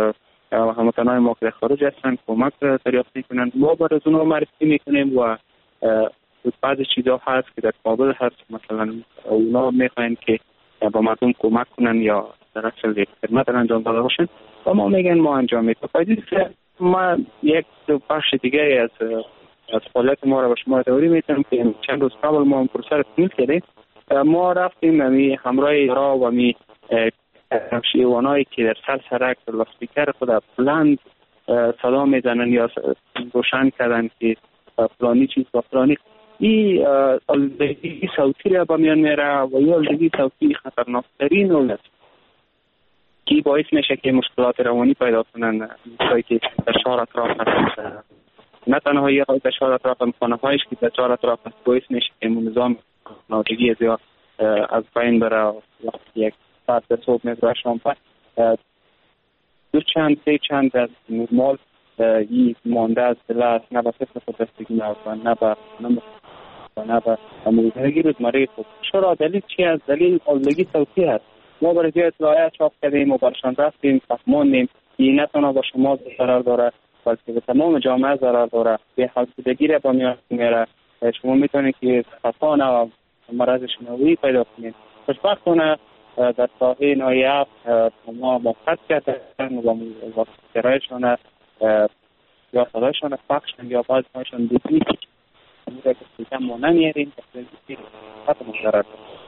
هموطنان ما که خارج هستن کمک دریافت میکنن. ما برای از اونها معرفی میکنیم و بعض چیزا هست که در کابل هست، مثلا اونا میخواین که با مردم کمک کنن یا در اصل خدمت انجام داده باشن و ما میگن ما انجام میدیم. ما یک بخش دیگه از از فعالیت ما را به شما توضیح میدم که چند روز قبل ما پروسه را تکمیل کردیم. ما رفتیم می همراه را و می شیوانایی که در سر سرک در لاسپیکر خود بلند صدا میزنن یا روشن کردن که فلانی چیز و فلانی، این آلودگی صوتی را به میان میاره و این آلودگی صوتی خطرناکترین اون است که باعث میشه که مشکلات روانی پیدا کنن. مثلا که در شهر اطراف هست، نه تنها یه در شهر اطراف هم خانه هایش که در شهر اطراف هست باعث میشه که نظام آلودگی زیاد از بین بره. وقتی یک ساعت به صبح میگذره شام پس دو چند سه چند از نرمال این مانده از دلت نه به صفر خودستگی نه به نه به موزنگی روزمره خود. چرا؟ دلیل چی است؟ دلیل آلودگی صوتی هست. ما برای جای اطلاعیه چاپ کردیم و برشان رفتیم فهماندیم این نه تنها با شما ضرر داره بلکه به تمام جامعه ضرر داره، به حسودگی را با میان میاره. شما میتونید که خفانه و مرض شنوایی پیدا کنید. خوشبختانه در ساحه نایب ما موقت کردن و با کرایشان یا صدایشان پخشن یا باز مایشان دیدنی که که ما نمیاریم که خطر مضرر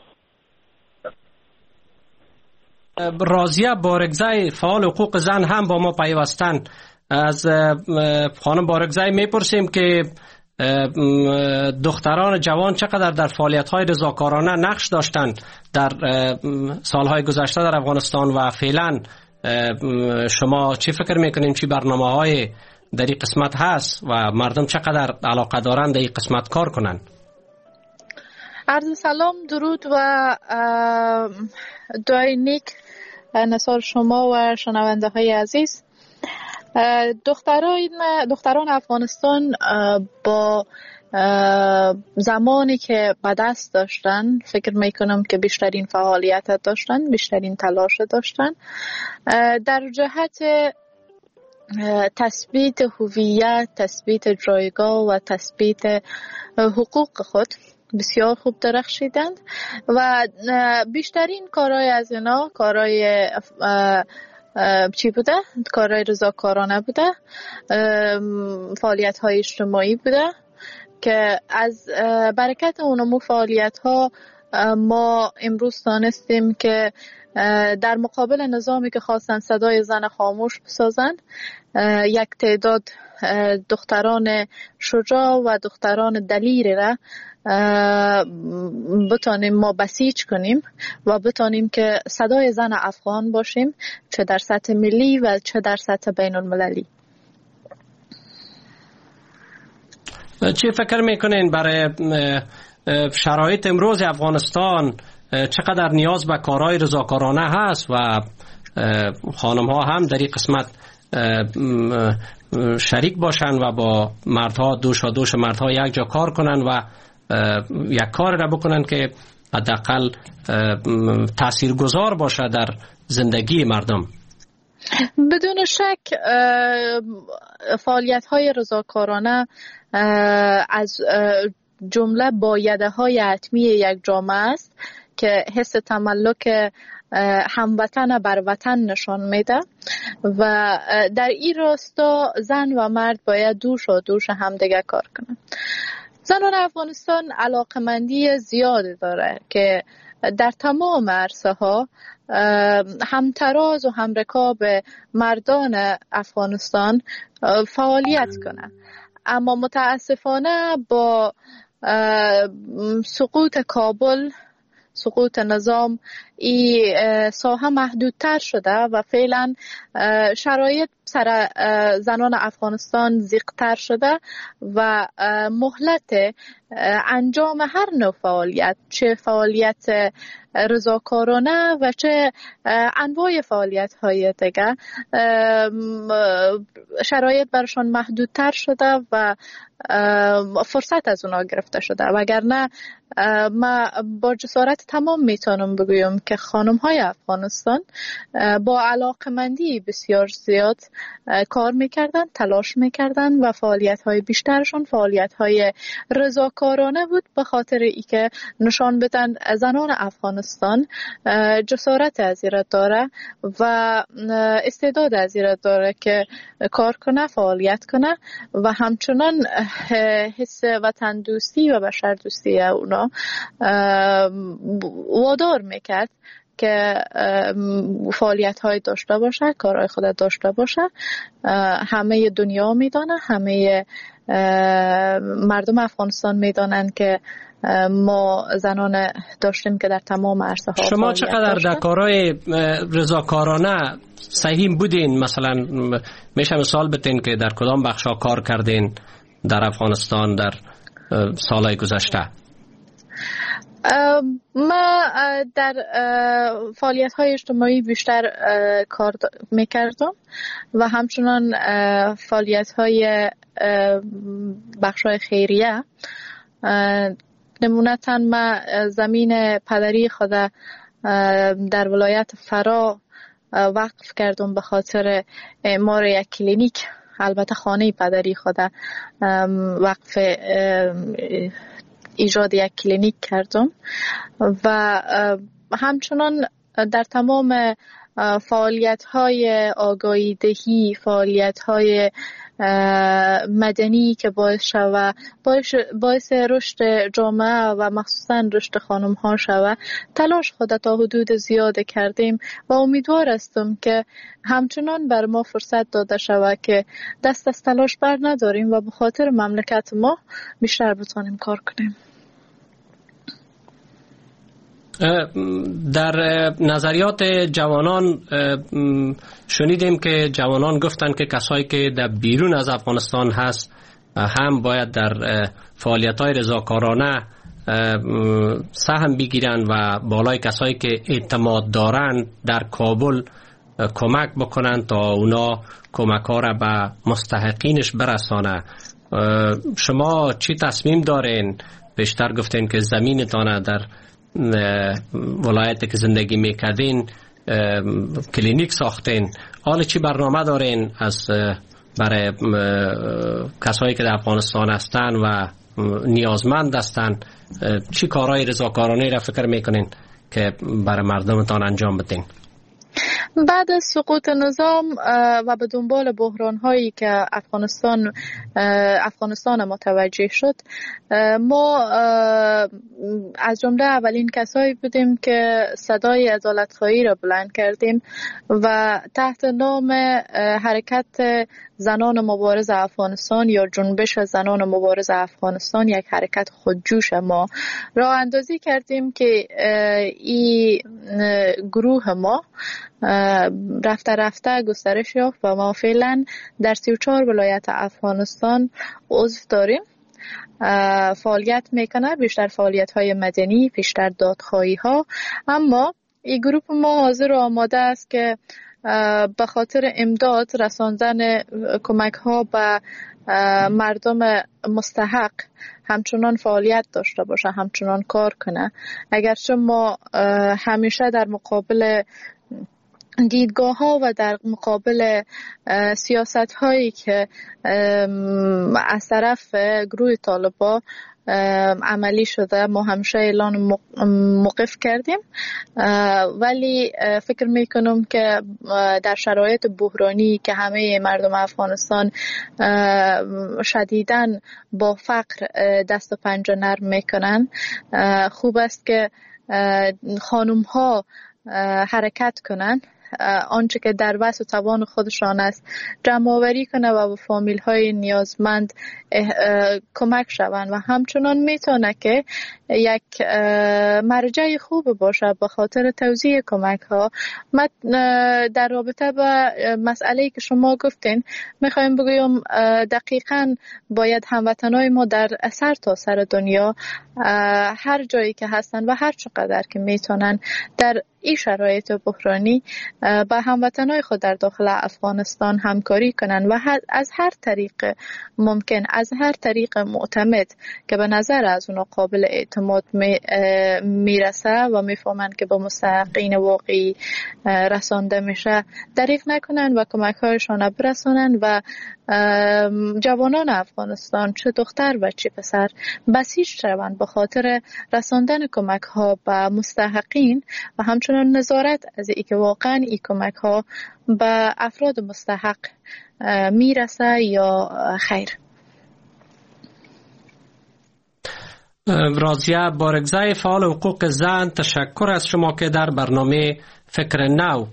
راضیه بارگزای فعال حقوق زن هم با ما پیوستن. از خانم بارگزای میپرسیم که دختران جوان چقدر در فعالیت‌های رضاکارانه نقش داشتند در سالهای گذشته در افغانستان و فعلا شما چی فکر میکنین چی برنامه‌های در این قسمت هست و مردم چقدر علاقه دارند در این قسمت کار کنند؟ عرض سلام، درود و دعای نیک نثار شما و شنونده های عزیز. دختران دختران افغانستان با زمانی که به دست داشتن فکر میکنم که بیشترین فعالیت داشتن، بیشترین تلاش داشتن در جهت تثبیت هویت، تثبیت جایگاه و تثبیت حقوق خود بسیار خوب درخشیدند و بیشترین کارهای از اینا کارهای چی بوده؟ کارهای رضاکارانه بوده، فعالیت های اجتماعی بوده که از برکت اونمو فعالیت ها ما امروز دانستیم که در مقابل نظامی که خواستن صدای زن خاموش بسازن، یک تعداد دختران شجاع و دختران دلیر را بتانیم ما بسیج کنیم و بتانیم که صدای زن افغان باشیم، چه در سطح ملی و چه در سطح بین المللی. چی فکر میکنین برای شرایط امروز افغانستان چقدر نیاز به کارهای رضاکارانه هست و خانم ها هم در این قسمت شریک باشن و با مردها دوش و دوش مردها یک جا کار کنن و یک کار را بکنن که حداقل تاثیرگذار باشه در زندگی مردم؟ بدون شک فعالیت های رضاکارانه از جمله بایده های حتمی یک جامعه است که حس تملک هموطن بر وطن نشان میده و در این راستا زن و مرد باید دوش و دوش همدیگه کار کنند. زنان افغانستان علاقمندی زیادی داره که در تمام عرصه ها همتراز و همرکاب مردان افغانستان فعالیت کنند، اما متاسفانه با سقوط کابل، سقوط نظام، این ساحه محدودتر شده و فعلا شرایط سر زنان افغانستان زیقتر شده و مهلت انجام هر نوع فعالیت، چه فعالیت رضاکارانه و چه انواع فعالیت های دیگه، شرایط برشان محدودتر شده و فرصت از اونا گرفته شده. وگرنه ما با جسارت تمام میتونم بگویم که خانم های افغانستان با علاقمندی بسیار زیاد کار میکردن، تلاش میکردن و فعالیت های بیشترشون فعالیت های رضاکارانه بود، به خاطر ای که نشان بدن زنان افغانستان جسارت ازیرت داره و استعداد ازیرت داره که کار کنه، فعالیت کنه و همچنان حس وطن دوستی و بشر دوستی اونا وادار میکرد که فعالیت های داشته باشه، کارهای خود داشته باشه. همه دنیا میدانه، همه مردم افغانستان میدانن که ما زنان داشتیم که در تمام عرصه ها شما چقدر در کارهای رضاکارانه سهیم بودین؟ مثلا میشه مثال بتین که در کدام بخش ها کار کردین در افغانستان در سالهای گذشته؟ ما در فعالیت های اجتماعی بیشتر کار میکردم و همچنان فعالیت های بخش های خیریه. نمونتا ما زمین پدری خود در ولایت فرا وقف کردم به خاطر اعمار یک کلینیک. البته خانه پدری خود وقف ایجاد یک کلینیک کردم و همچنان در تمام فعالیت های آگاهی دهی، فعالیت های مدنی که باعث شود باعث رشد جامعه و مخصوصا رشد خانم ها شود تلاش خود تا حدود زیاد کردیم و امیدوار هستم که همچنان بر ما فرصت داده شود که دست از تلاش بر نداریم و به خاطر مملکت ما بیشتر بتونیم کار کنیم. در نظریات جوانان شنیدیم که جوانان گفتن که کسایی که در بیرون از افغانستان هست هم باید در فعالیت‌های رضاکارانه سهم بگیرن و بالای کسایی که اعتماد دارن در کابل کمک بکنن تا اونا کمک ها را به مستحقینش برسانه. شما چی تصمیم دارین؟ بیشتر گفتین که زمینتان در ولایتی که زندگی میکردین کلینیک ساختین. حالا چی برنامه دارین از برای کسایی که در افغانستان هستن و نیازمند هستن؟ چی کارهای رضاکارانه را فکر میکنین که برای مردمتان انجام بدین؟ بعد از سقوط نظام و به دنبال بحران هایی که افغانستان افغانستان متوجه شد، ما از جمله اولین کسایی بودیم که صدای عدالت‌خواهی را بلند کردیم و تحت نام حرکت زنان مبارز افغانستان یا جنبش زنان مبارز افغانستان، یک حرکت خودجوش ما راه اندازی کردیم که این گروه ما رفته رفته گسترش یافت و ما فعلا در سی و چهار ولایت افغانستان عضو داریم. فعالیت میکنه، بیشتر فعالیت های مدنی، بیشتر دادخواهی ها. اما این گروه ما حاضر و آماده است که به خاطر امداد رساندن کمک ها به مردم مستحق همچنان فعالیت داشته باشه، همچنان کار کنه. اگرچه ما همیشه در مقابل دیدگاه ها و در مقابل سیاست هایی که از طرف گروه طالبان عملی شده ما همیشه اعلان موقف کردیم، ولی فکر میکنم که در شرایط بحرانی که همه مردم افغانستان شدیداً با فقر دست و پنجه نرم میکنن، خوب است که خانم ها حرکت کنن، آنچه که در وس و توان خودشان است جمع آوری کنه و به فامیل های نیازمند کمک شوند و همچنان میتونه که یک مرجع خوب باشه به خاطر توزیع کمک ها. من در رابطه با مسئله که شما گفتین میخوایم بگویم دقیقاً باید هموطنای ما در سر تا سر دنیا هر جایی که هستن و هر چقدر که میتونن در این شرایط بحرانی با هموطنای خود در داخل افغانستان همکاری کنند و از هر طریق ممکن، از هر طریق معتمد که به نظر از اونا قابل اعتماد میرسه و میفهمند که با مستحقین واقعی رسانده میشه دریغ نکنن و کمک هایشان برسانن و جوانان افغانستان چه دختر و چه پسر بسیج شوند به خاطر رساندن کمک ها به مستحقین و همچنان نظارت از ای که واقعا این کمک ها به افراد مستحق میرسه یا خیر. راضیه بارگزای فعال حقوق زن، تشکر از شما که در برنامه فکر نو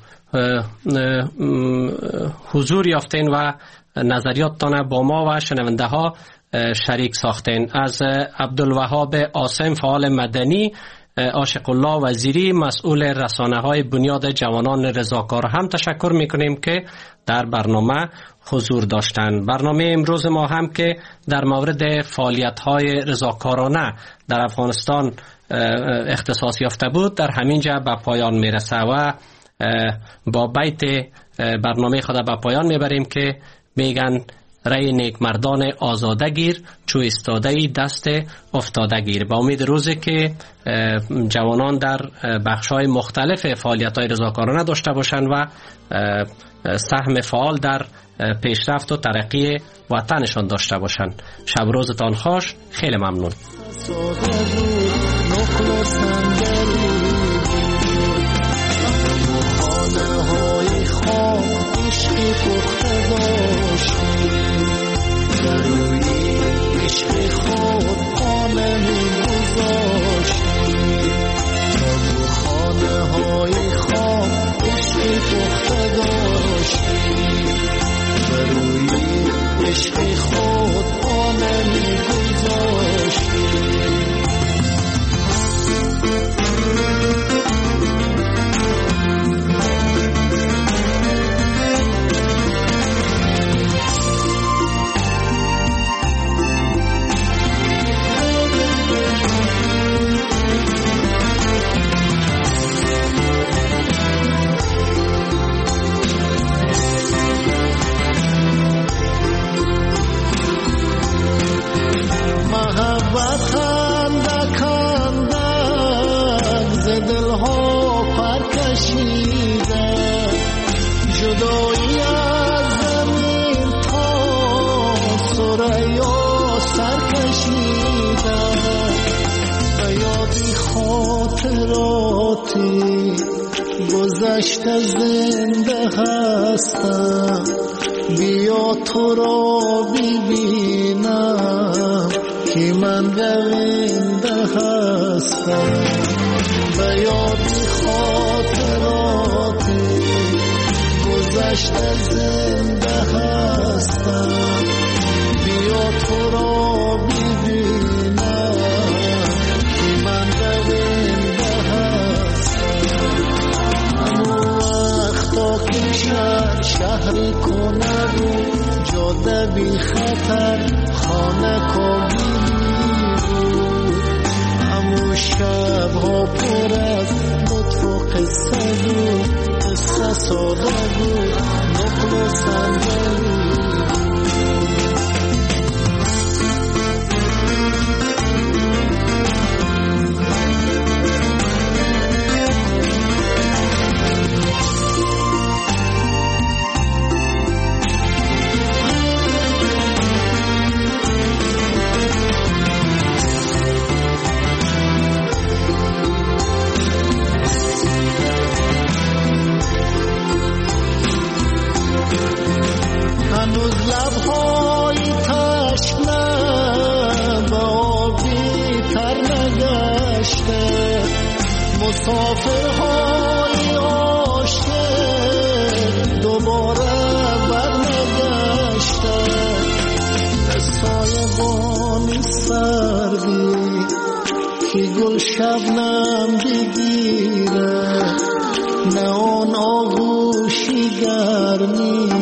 حضور یافتین و نظریاتتان با ما و شنونده ها شریک ساختین. از عبدالوهاب عاصم فعال مدنی، عاشق الله وزیری مسئول رسانه های بنیاد جوانان رضاکار هم تشکر میکنیم که در برنامه حضور داشتند. برنامه امروز ما هم که در مورد فعالیت های رضاکارانه در افغانستان اختصاص یافته بود در همین جا به پایان میرسه و با بیت برنامه خود به پایان میبریم که میگن رای نیک مردان آزاده گیر چو استاده دست افتاده گیر. با امید روزی که جوانان در بخش‌های مختلف فعالیت‌های رضاکارانه داشته باشند و سهم فعال در پیشرفت و ترقی وطنشان داشته باشند. شب روزتان خوش. خیلی ممنون. عشق خود آنمی گذاشتی تو خانه های خواب عشق پخته داشتی بروی عشق خود آنمی گذاشتی. گذشته زنده هستم بیا تو را ببینم که من رونده هستم به یاد خاطراتی گذشته زنده هستم بیا تو را ببینم که من رونده هستم. وقتا که شهر شهری کنه رو جاده بی خطر خانه کابینی بود همون شب ها پر از لطف و قصه بود قصه ساده بود نقل و صندلی مسافرهای عاشق دوباره برنگشته سایبانی سردی که گل شبنم بگیره نه آن آغوشی گرمی